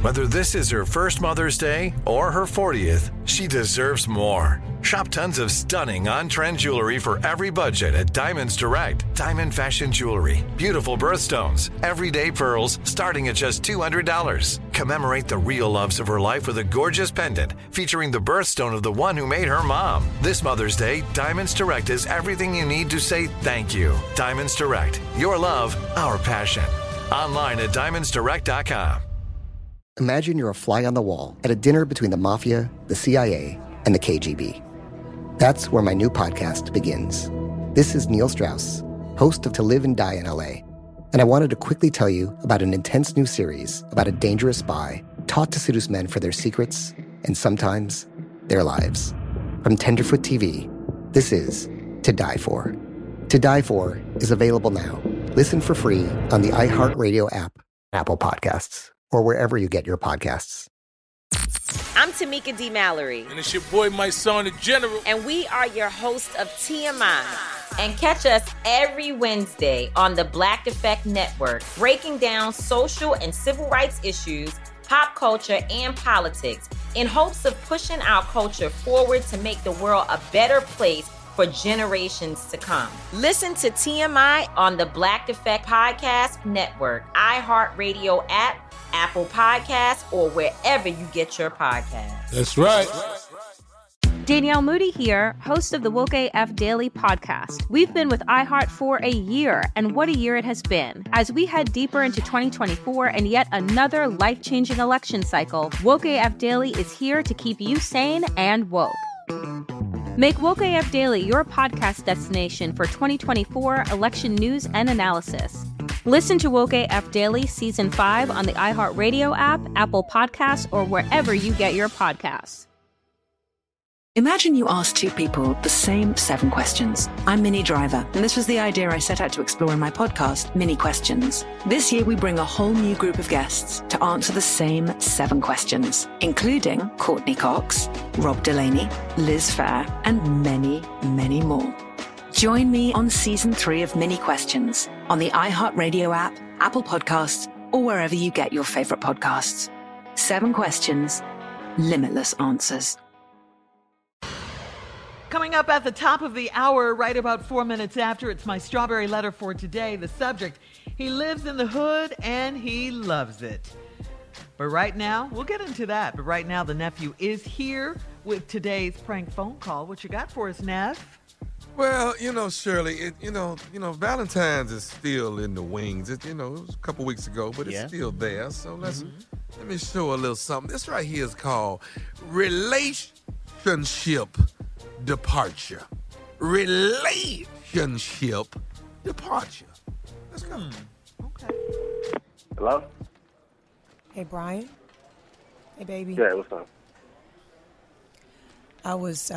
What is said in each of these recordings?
Whether this is her first Mother's Day or her 40th, she deserves more. Shop tons of stunning on-trend jewelry for every budget at Diamonds Direct. Diamond fashion jewelry, beautiful birthstones, everyday pearls starting at just $200. Commemorate the real loves of her life with a gorgeous pendant featuring the birthstone of the one who made her mom. This Mother's Day, Diamonds Direct is everything you need to say thank you. Diamonds Direct. Your love, our passion. Online at diamondsdirect.com. Imagine you're a fly on the wall at a dinner between the mafia, the CIA, and the KGB. That's where my new podcast begins. This is Neil Strauss, host of To Live and Die in LA, and I wanted to quickly tell you about an intense new series about a dangerous spy taught to seduce men for their secrets and sometimes their lives. From Tenderfoot TV, this is To Die For. To Die For is available now. Listen for free on the iHeartRadio app, Apple Podcasts, or wherever you get your podcasts. I'm Tamika D. Mallory. And it's your boy, my son, the General. And we are your hosts of TMI. And catch us every Wednesday on the Black Effect Network, breaking down social and civil rights issues, pop culture, and politics in hopes of pushing our culture forward to make the world a better place for generations to come. Listen to TMI on the Black Effect Podcast Network, iHeartRadio app, Apple Podcasts, or wherever you get your podcasts. That's right. Danielle Moody here, host of the Woke AF Daily podcast. We've been with iHeart for a year, and what a year it has been. As we head deeper into 2024 and yet another life-changing election cycle, Woke AF Daily is here to keep you sane and woke. Make Woke AF Daily your podcast destination for 2024 election news and analysis. Listen to Woke AF Daily Season 5 on the iHeartRadio app, Apple Podcasts, or wherever you get your podcasts. Imagine you ask two people the same 7 questions. I'm Minnie Driver, and this was the idea I set out to explore in my podcast, Minnie Questions. This year, we bring a whole new group of guests to answer the same 7 questions, including Courtney Cox, Rob Delaney, Liz Phair, and many, many more. Join me on Season 3 of Minnie Questions on the iHeartRadio app, Apple Podcasts, or wherever you get your favorite podcasts. 7 questions, limitless answers. Coming up at the top of the hour, right about 4 minutes after, it's my strawberry letter for today. The subject, he lives in the hood and he loves it. But right now, we'll get into that. But right now, the nephew is here with today's prank phone call. What you got for us, Neff? Well, Shirley, Valentine's is still in the wings. It was a couple weeks ago, but it's still there. So let me show a little something. This right here is called relationship departure. Relationship departure. Let's go. Okay. Hello? Hey, Brian. Hey, baby. Yeah, what's up? I was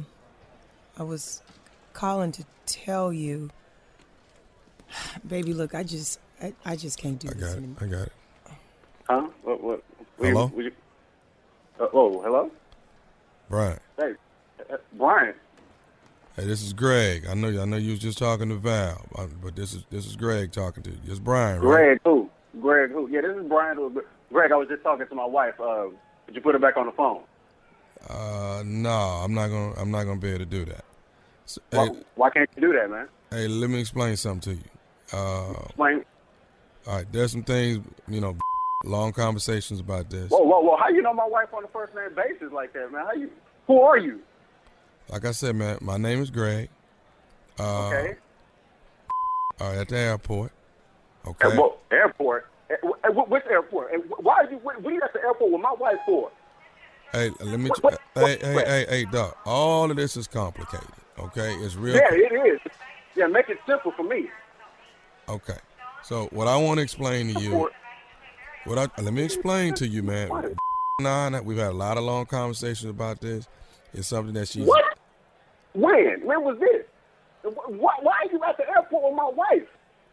calling to tell you, baby, look, I just can't do this anymore. I got it. Huh? What? Hello? Hello? Brian. Hey, Brian. Hey, this is Greg. I know you was just talking to Val, but this is Greg talking to you. It's Brian, right? Greg who? Yeah, this is Brian. Greg, I was just talking to my wife. Did you put her back on the phone? No, I'm not gonna be able to do that. So, why can't you do that, man? Hey, let me explain something to you. Explain. All right, there's some things, long conversations about this. Whoa! How you know my wife on a first name basis like that, man? Who are you? Like I said, man, my name is Greg. Okay. All right, at the airport. Okay. Airport? Which airport? And why are you? What are you at the airport with my wife for? Hey, let me. Hey, Doc. All of this is complicated. Okay, it's real. Yeah, it is. Yeah, make it simple for me. Okay. So what I want to explain to you. Let me explain to you, man. We've had a lot of long conversations about this. It's something that she's. What? When? When was this? Why are you at the airport with my wife?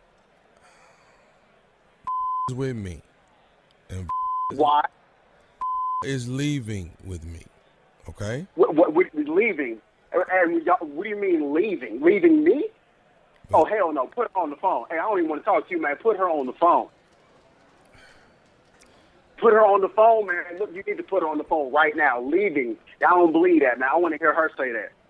With me. And why? Is leaving with me. Okay? What leaving? And what do you mean leaving? Leaving me? Oh, hell no. Put her on the phone. Hey, I don't even want to talk to you, man. Put her on the phone. Put her on the phone, man. Look, you need to put her on the phone right now. Leaving. I don't believe that, man. I want to hear her say that.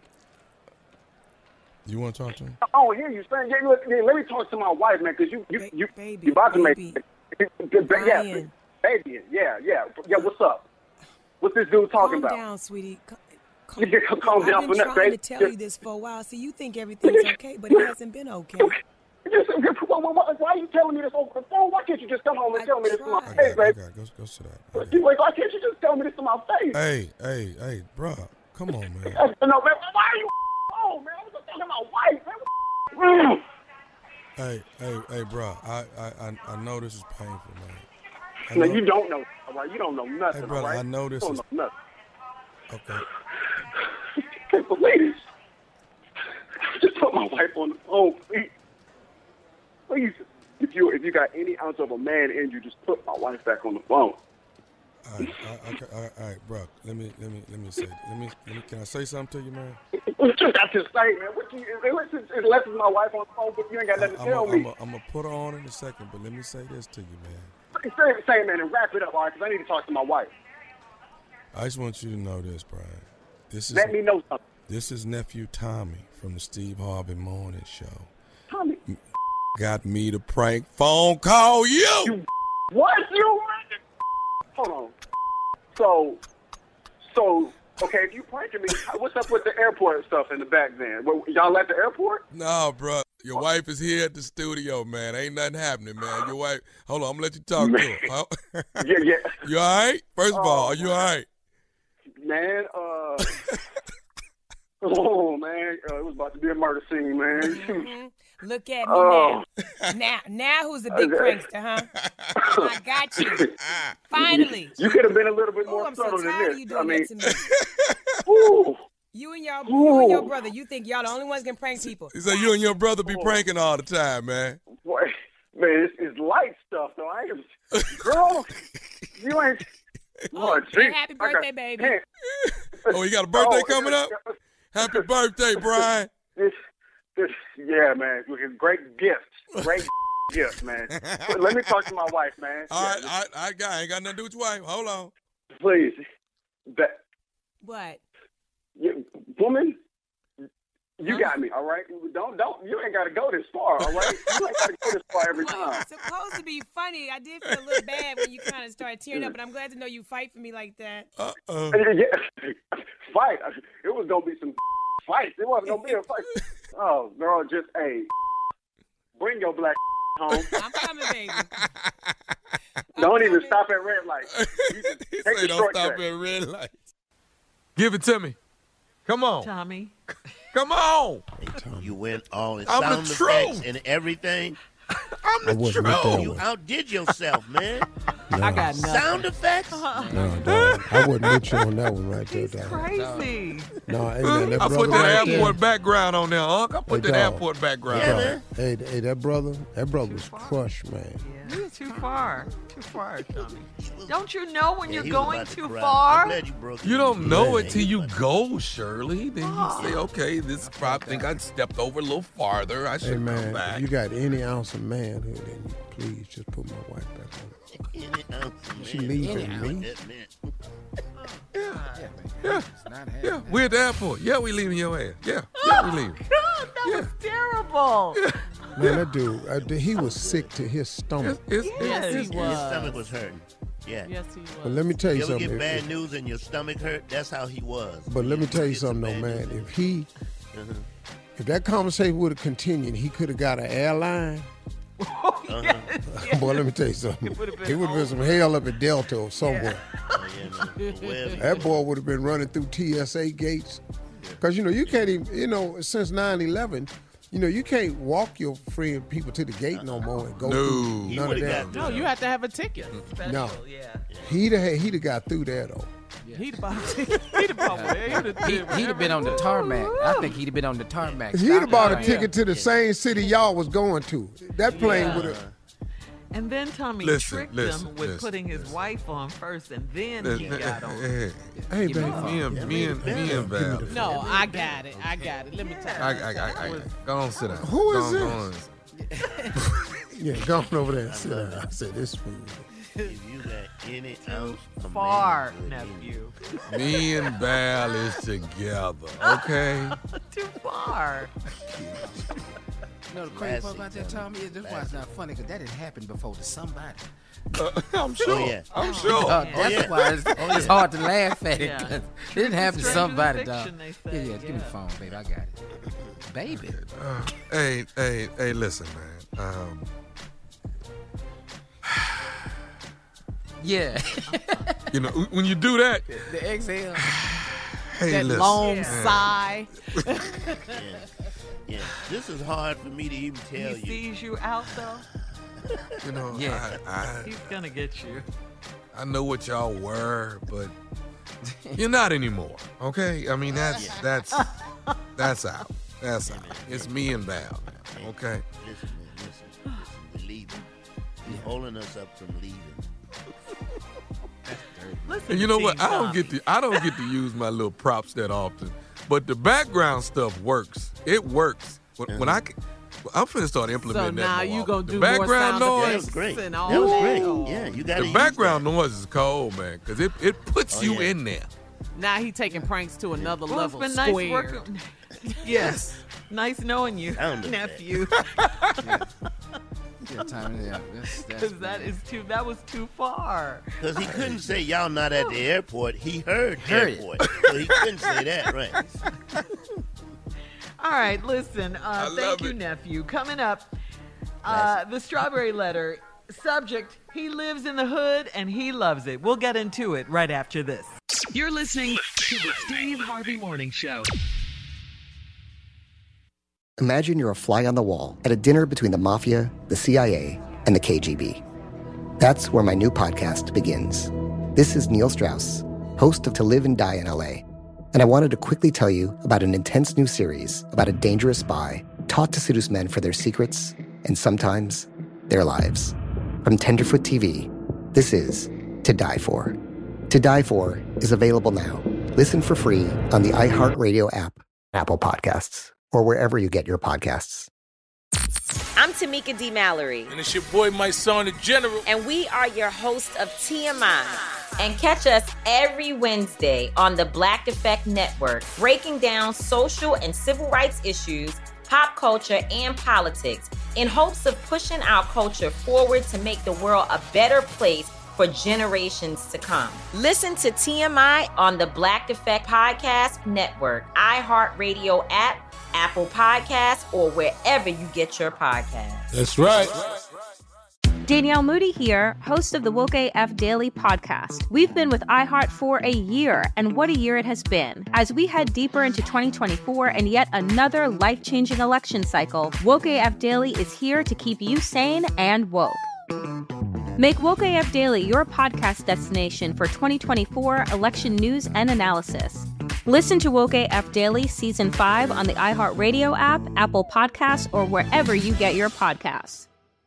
You want to talk to him? I don't hear you saying. Yeah, look, let me talk to my wife, man, because you about to make. Brian. Baby. Yeah. What's up? What's this dude talking about? Calm down, sweetie. Calm down. I've been trying to tell you this for a while. See, you think everything's okay, but it hasn't been okay. Why are you telling me this over the phone? Why can't you just come home and tell me this to my face, baby? Go sit down. Why can't you just tell me this to my face? Hey, bro. Come on, man. No, man. Why are you on, man? I was just talking to my wife, man. Hey, bro. I know this is painful, man. No, you don't know, all right? You don't know nothing, hey, brother, all right? I know this is... Know okay. I can't believe this. Just put my wife on the phone, please. Please, if you got any ounce of a man in you, just put my wife back on the phone. All right, bro. Let me say. Can I say something to you, man? What you got to say, man? Unless it's my wife on the phone, but you ain't got nothing to tell me. I'm gonna put her on in a second, but let me say this to you, man. Say, man, and wrap it up, all right? Because I need to talk to my wife. I just want you to know this, Brian. Let me know something. This is nephew Tommy from the Steve Harvey Morning Show. Tommy got me to prank phone call you. What? Hold on. So, okay, if you pranking me, what's up with the airport stuff in the back then? Y'all at the airport? No, bro. Your wife is here at the studio, man. Ain't nothing happening, man. Your wife. Hold on, I'm gonna let you talk to her. Yeah. You all right? First of all, are you all right? Man, oh man, it was about to be a murder scene, man. Mm-hmm. Look at me now who's the big prankster, huh? I got you. Finally. You could have been a little bit more subtle than this. You doing that to me. You and your brother, you think y'all the only ones can prank people. So you and your brother be pranking all the time, man. Boy, man, it's light stuff, though. I ain't, girl, you ain't. Oh, happy birthday, baby. Oh, you got a birthday coming up? Happy birthday, Brian. Yeah, man. Great gifts. Great gifts, man. Let me talk to my wife, man. All right, I ain't got nothing to do with your wife. Hold on. Please. What? Woman, you got me, all right? Don't. You ain't got to go this far, all right? You ain't got to go this far every time. It's supposed to be funny. I did feel a little bad when you kind of started tearing up, but I'm glad to know you fight for me like that. Yeah. Fight. It was going to be some fights. It wasn't going to be a fight. Oh, girl, just, hey, bring your black home. I'm coming, baby. Don't even stop at red lights. He say don't stop at red lights. Give it to me. Come on. Tommy. Come on. Hey, Tommy. You went all in I'm sound the effects truth. and everything. I'm the truth. You outdid yourself, man. No. I got nothing. Sound effects? No, dog. I wouldn't with you on that one right there, dog. Crazy. No, hey, man, that I put that right airport there. background on there, Unc. I put that airport background on there. Hey, that brother was crushed, man. Yeah. You're too far. Too far, Tommy. Don't you know when you're going too I'm far? glad you broke You don't know it till you go, Shirley. Then you say, okay, this I think I stepped over a little farther. I should Hey, man, come back. if you got any ounce of manhood in you, please just put my wife back on. She leaving me. Yeah, we're at the airport. Yeah, we leaving your ass. Yeah, we leaving. God, that was terrible. Man, that dude, he was sick to his stomach. Yes, he was. His stomach was hurting. Yeah. Yes, he was. But let me tell you You ever something. get bad news and your stomach hurt? That's how he was. But let me tell you something, though, man. If that conversation would have continued, he could have got an airline. Boy, let me tell you something. It would have been some hell up at Delta or somewhere. That boy would have been running through TSA gates. Because, you can't even, since 9/11, you can't walk your friend people to the gate no more and go through none of that. No, you have to have a ticket. Special, No. Yeah. He'd have got through there, though. He'd have been on the tarmac. I think he'd have been on the tarmac. He'd have bought a ticket to the same city y'all was going to. That plane would have. And then Tommy tricked him with putting his wife on first, and then he got on. Hey, baby. Me and Val. No, I got it. Let me tell you. I go on, sit down. Who is this? Yeah, go on over there and sit down. I said, this fool. If you got any ounce of Far, manhood in you. nephew. Me and Val is together, okay? Too far. You know the crazy part about that, Tommy, is this why it's not funny, because that didn't happen before to somebody. I'm sure. Oh, yeah. I'm sure. That's why it's hard to laugh at it. Yeah. 'Cause it didn't happen to Stranger than somebody, fiction, dog. they Yeah, say, give me the phone, baby. I got it. Baby. Hey, listen, man. Yeah. You know, when you do that, The exhale. hey, That listen. long sigh. Yeah, this is hard for me to even tell He you. sees you out, though. You know, Yeah. He's going to get you. I know what y'all were, but you're not anymore. Okay? I mean, that's out. That's out. It's me and Val now. Okay? Listen, man, we're leaving. You're holding us up from leaving. Listen And you to know what? Team I don't Tommy. get to use my little props that often, but the background stuff works. It works. When I'm finna start implementing So that now more you often. gonna The do background more sound noise. That was great. and That all was that. great. Yeah, you got to The background noise is cold, man, because it puts you in there. Now he taking pranks to another Well, it's level. been nice Square. working. Yes. Nice knowing you, Sounded nephew. Yeah, Tommy, yeah. That's Because that was too far. Because he couldn't say y'all not at the airport. He heard Heard it. airport. So he couldn't say that, right? All right, listen. love Thank you, it. nephew. Coming up, the Strawberry Letter. Subject, he lives in the hood and he loves it. We'll get into it right after this. You're listening to the Steve Harvey Morning Show. Imagine you're a fly on the wall at a dinner between the mafia, the CIA, and the KGB. That's where my new podcast begins. This is Neil Strauss, host of To Live and Die in LA. And I wanted to quickly tell you about an intense new series about a dangerous spy taught to seduce men for their secrets and sometimes their lives. From Tenderfoot TV, this is To Die For. To Die For is available now. Listen for free on the iHeartRadio app, Apple Podcasts, or wherever you get your podcasts. I'm Tamika D. Mallory. And it's your boy, my son, the General. And we are your hosts of TMI. And catch us every Wednesday on the Black Effect Network, breaking down social and civil rights issues, pop culture, and politics in hopes of pushing our culture forward to make the world a better place for generations to come. Listen to TMI on the Black Effect Podcast Network, iHeartRadio app, Apple Podcasts, or wherever you get your podcasts. That's right. Danielle Moody here, host of the Woke AF Daily podcast. We've been with iHeart for a year, and what a year it has been. As we head deeper into 2024 and yet another life-changing election cycle, Woke AF Daily is here to keep you sane and woke. Make Woke AF Daily your podcast destination for 2024 election news and analysis. Listen to Woke AF Daily Season 5 on the iHeartRadio app, Apple Podcasts, or wherever you get your podcasts.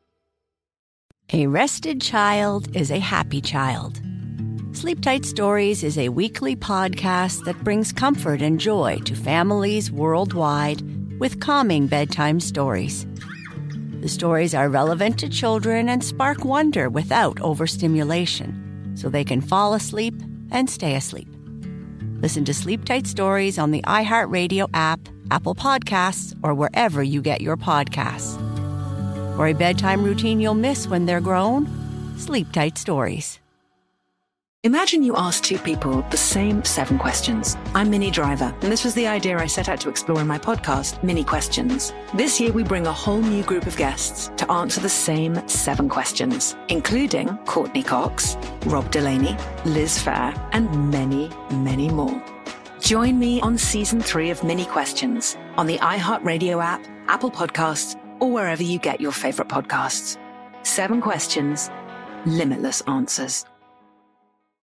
A rested child is a happy child. Sleep Tight Stories is a weekly podcast that brings comfort and joy to families worldwide with calming bedtime stories. The stories are relevant to children and spark wonder without overstimulation, so they can fall asleep and stay asleep. Listen to Sleep Tight Stories on the iHeartRadio app, Apple Podcasts, or wherever you get your podcasts. For a bedtime routine you'll miss when they're grown, Sleep Tight Stories. Imagine you ask two people the same 7 questions. I'm Minnie Driver, and this was the idea I set out to explore in my podcast, Mini Questions. This year, we bring a whole new group of guests to answer the same 7 questions, including Courtney Cox, Rob Delaney, Liz Phair, and many, many more. Join me on Season 3 of Mini Questions on the iHeartRadio app, Apple Podcasts, or wherever you get your favorite podcasts. 7 questions, limitless answers.